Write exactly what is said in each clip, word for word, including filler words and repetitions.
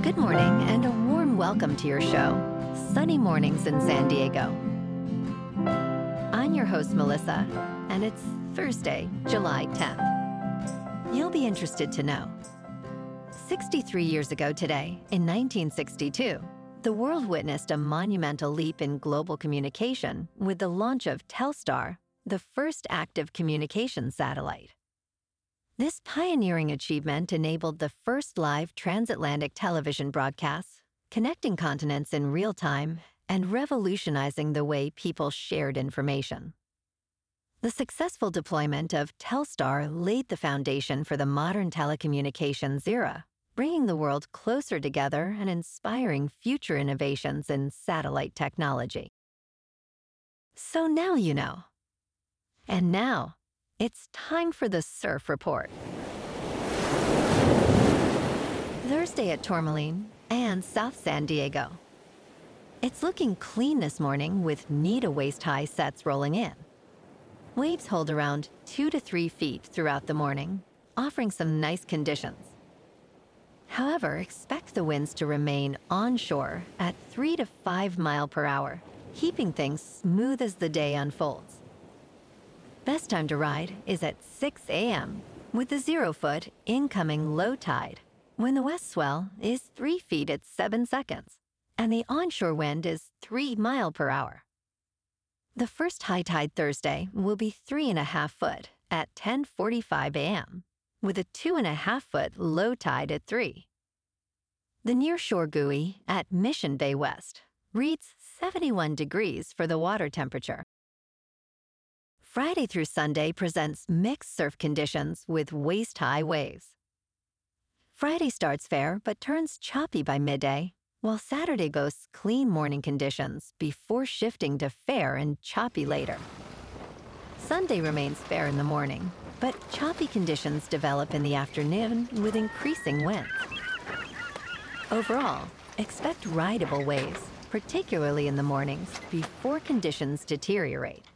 Good morning and a warm welcome to your show, Sunny Mornings in San Diego. I'm your host, Melissa, and it's Thursday, July tenth. You'll be interested to know. sixty-three years ago today, in nineteen sixty-two, the world witnessed a monumental leap in global communication with the launch of Telstar, the first active communications satellite. This pioneering achievement enabled the first live transatlantic television broadcasts, connecting continents in real time and revolutionizing the way people shared information. The successful deployment of Telstar laid the foundation for the modern telecommunications era, bringing the world closer together and inspiring future innovations in satellite technology. So now you know. And now, it's time for the Surf Report. Thursday at Tourmaline and South San Diego. It's looking clean this morning with Nita waist-high sets rolling in. Waves hold around two to three feet throughout the morning, offering some nice conditions. However, expect the winds to remain onshore at three to five mile per hour, keeping things smooth as the day unfolds. Best time to ride is at six a.m. with the zero-foot incoming low tide, when the west swell is three feet at seven seconds, and the onshore wind is three mile per hour. The first high tide Thursday will be three and a half foot at ten forty-five a.m., with a two and a half foot low tide at three. The nearshore buoy at Mission Bay West reads seventy-one degrees for the water temperature. Friday through Sunday presents mixed surf conditions with waist-high waves. Friday starts fair but turns choppy by midday, while Saturday boasts clean morning conditions before shifting to fair and choppy later. Sunday remains fair in the morning, but choppy conditions develop in the afternoon with increasing winds. Overall, expect rideable waves, particularly in the mornings, before conditions deteriorate.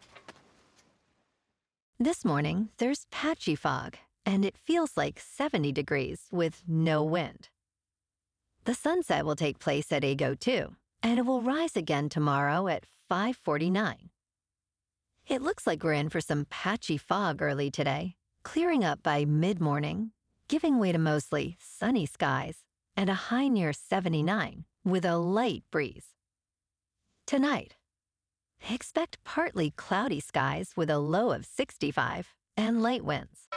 This morning, there's patchy fog, and it feels like seventy degrees with no wind. The sunset will take place at eight oh two, and it will rise again tomorrow at five forty-nine. It looks like we're in for some patchy fog early today, clearing up by mid-morning, giving way to mostly sunny skies and a high near seventy-nine with a light breeze. Tonight, expect partly cloudy skies with a low of sixty-five and light winds.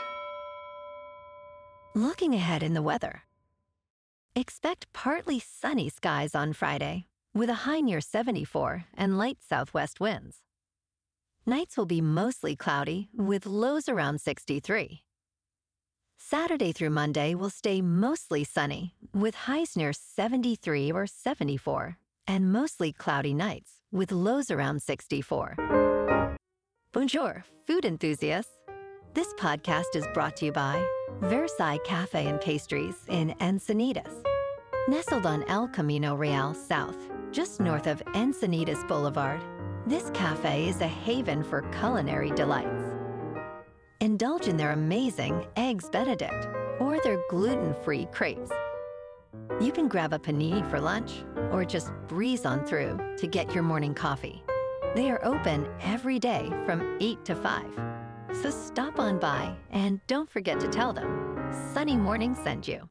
Looking ahead in the weather, expect partly sunny skies on Friday with a high near seventy-four and light southwest winds. Nights will be mostly cloudy with lows around sixty-three. Saturday through Monday will stay mostly sunny with highs near seventy-three or seventy-four and mostly cloudy nights with lows around sixty-four. Bonjour, food enthusiasts. This podcast is brought to you by Versailles Cafe and Pastries in Encinitas. Nestled on El Camino Real South, just north of Encinitas Boulevard, this cafe is a haven for culinary delights. Indulge in their amazing Eggs Benedict or their gluten-free crepes. You can grab a panini for lunch or just breeze on through to get your morning coffee. They are open every day from eight to five. So stop on by and don't forget to tell them Sunny Morning sent you.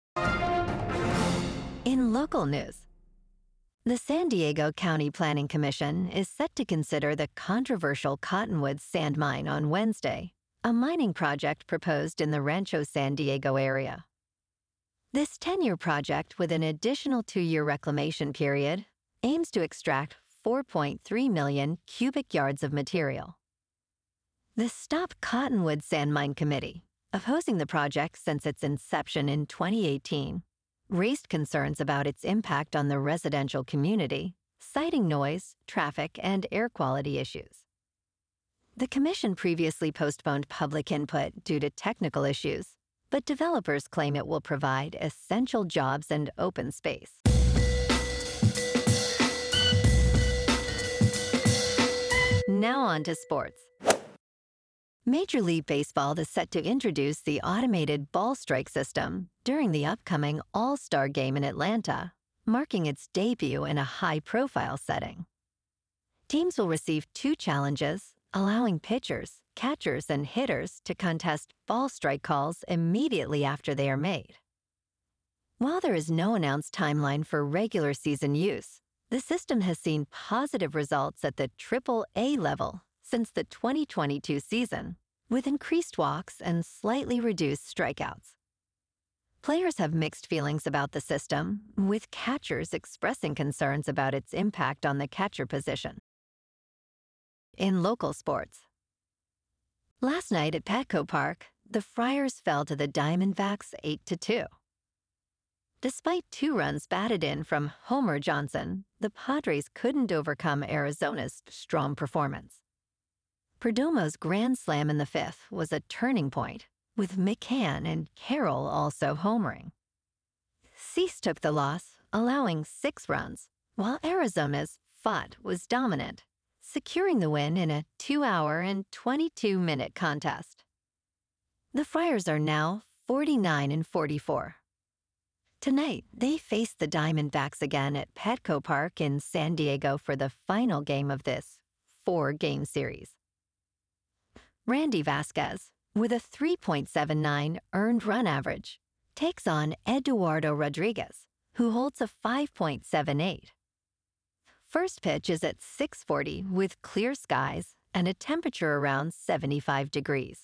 In local news, the San Diego County Planning Commission is set to consider the controversial Cottonwood sand mine on Wednesday, a mining project proposed in the Rancho San Diego area. This ten-year project with an additional two-year reclamation period aims to extract four point three million cubic yards of material. The Stop Cottonwood Sand Mine Committee, opposing the project since its inception in twenty eighteen, raised concerns about its impact on the residential community, citing noise, traffic, and air quality issues. The commission previously postponed public input due to technical issues, but developers claim it will provide essential jobs and open space. Now on to sports. Major League Baseball is set to introduce the automated ball strike system during the upcoming All-Star Game in Atlanta, marking its debut in a high-profile setting. Teams will receive two challenges, allowing pitchers, catchers, and hitters to contest ball strike calls immediately after they are made. While there is no announced timeline for regular season use, the system has seen positive results at the triple A level since the twenty twenty-two season, with increased walks and slightly reduced strikeouts. Players have mixed feelings about the system, with catchers expressing concerns about its impact on the catcher position. In local sports, last night at Petco Park, the Friars fell to the Diamondbacks eight to two. Despite two runs batted in from Homer Johnson, the Padres couldn't overcome Arizona's strong performance. Perdomo's grand slam in the fifth was a turning point, with McCann and Carroll also homering. Cease took the loss, allowing six runs, while Arizona's Pfaadt was dominant, securing the win in a two-hour and twenty-two minute contest. The Friars are now forty-nine and forty-four. Tonight, they face the Diamondbacks again at Petco Park in San Diego for the final game of this four-game series. Randy Vasquez, with a three point seven nine earned run average, takes on Eduardo Rodriguez, who holds a five point seven eight. First pitch is at six forty with clear skies and a temperature around seventy-five degrees.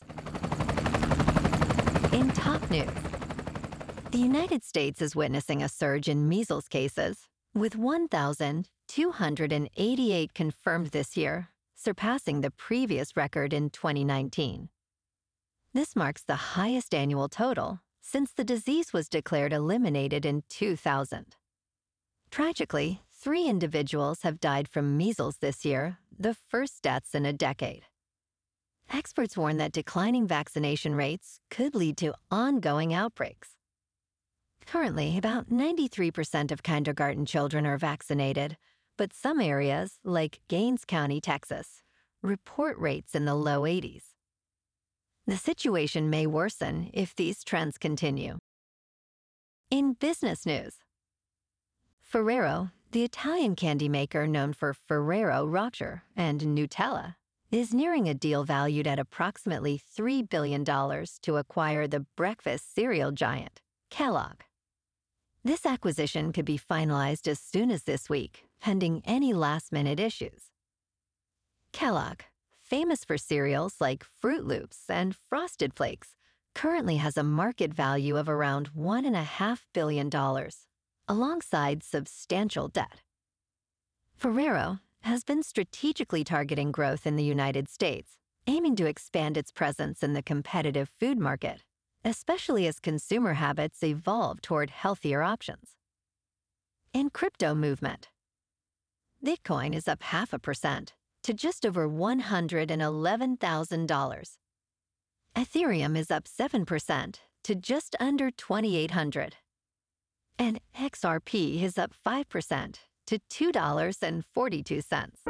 In top news, the United States is witnessing a surge in measles cases, with one thousand two hundred eighty-eight confirmed this year, surpassing the previous record in twenty nineteen. This marks the highest annual total since the disease was declared eliminated in two thousand. Tragically, three individuals have died from measles this year, the first deaths in a decade. Experts warn that declining vaccination rates could lead to ongoing outbreaks. Currently, about ninety-three percent of kindergarten children are vaccinated, but some areas, like Gaines County, Texas, report rates in the low eighties. The situation may worsen if these trends continue. In business news, Ferrero, the Italian candy maker known for Ferrero Rocher and Nutella, is nearing a deal valued at approximately three billion dollars to acquire the breakfast cereal giant, Kellogg. This acquisition could be finalized as soon as this week, pending any last-minute issues. Kellogg, famous for cereals like Fruit Loops and Frosted Flakes, currently has a market value of around one point five billion dollars, alongside substantial debt. Ferrero has been strategically targeting growth in the United States, aiming to expand its presence in the competitive food market, especially as consumer habits evolve toward healthier options. In crypto movement, Bitcoin is up half a percent to just over one hundred eleven thousand dollars. Ethereum is up seven percent to just under twenty-eight hundred dollars. And X R P is up five percent to two dollars and forty-two cents.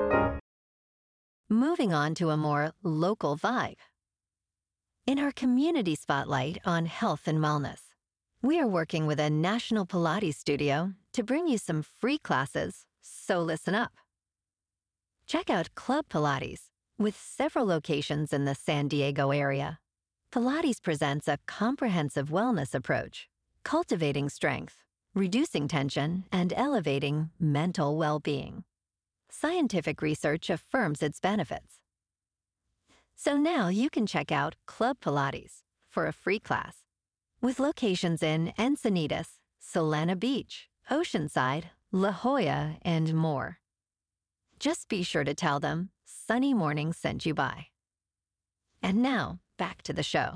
Moving on to a more local vibe. In our community spotlight on health and wellness, we are working with a national Pilates studio to bring you some free classes, so listen up. Check out Club Pilates, with several locations in the San Diego area. Pilates presents a comprehensive wellness approach, cultivating strength, reducing tension, and elevating mental well-being. Scientific research affirms its benefits. So now you can check out Club Pilates for a free class, with locations in Encinitas, Solana Beach, Oceanside, La Jolla, and more. Just be sure to tell them Sunny Morning sent you by. And now, back to the show.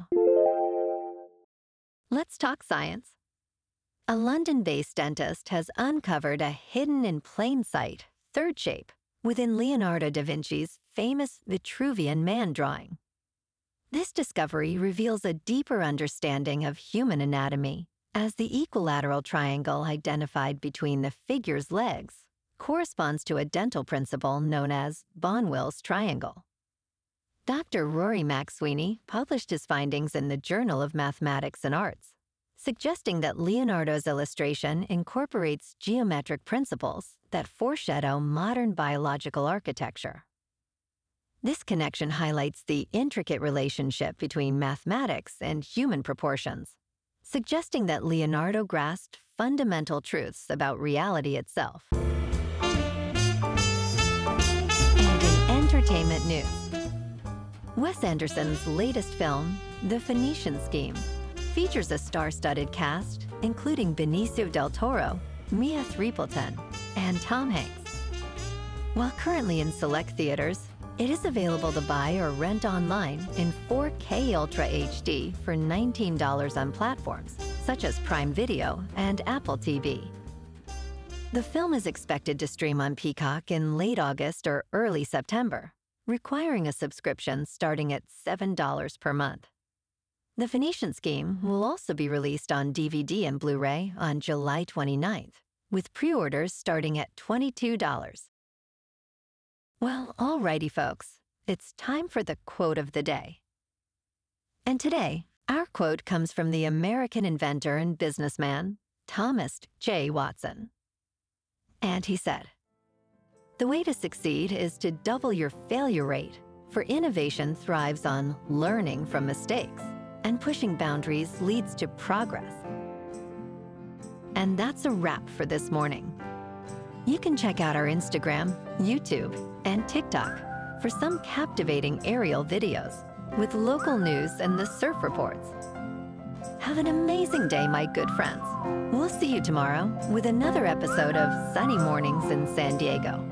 Let's talk science. A London-based dentist has uncovered a hidden in plain sight third shape within Leonardo da Vinci's famous Vitruvian Man drawing. This discovery reveals a deeper understanding of human anatomy, as the equilateral triangle identified between the figure's legs corresponds to a dental principle known as Bonwell's triangle. Doctor Rory McSweeney published his findings in the Journal of Mathematics and Arts, suggesting that Leonardo's illustration incorporates geometric principles that foreshadow modern biological architecture. This connection highlights the intricate relationship between mathematics and human proportions, suggesting that Leonardo grasped fundamental truths about reality itself. And in entertainment news, Wes Anderson's latest film, The Phoenician Scheme, features a star-studded cast, including Benicio del Toro, Mia Threepleton, and Tom Hanks. While currently in select theaters, it is available to buy or rent online in four K Ultra H D for nineteen dollars on platforms such as Prime Video and Apple T V. The film is expected to stream on Peacock in late August or early September, requiring a subscription starting at seven dollars per month. The Phoenician Scheme will also be released on D V D and Blu-ray on July twenty-ninth, with pre-orders starting at twenty-two dollars. Well, alrighty, folks, it's time for the quote of the day. And today, our quote comes from the American inventor and businessman, Thomas J. Watson. And he said, "The way to succeed is to double your failure rate, for innovation thrives on learning from mistakes, and pushing boundaries leads to progress." And that's a wrap for this morning. You can check out our Instagram, YouTube, and TikTok for some captivating aerial videos with local news and the surf reports. Have an amazing day, my good friends. We'll see you tomorrow with another episode of Sunny Mornings in San Diego.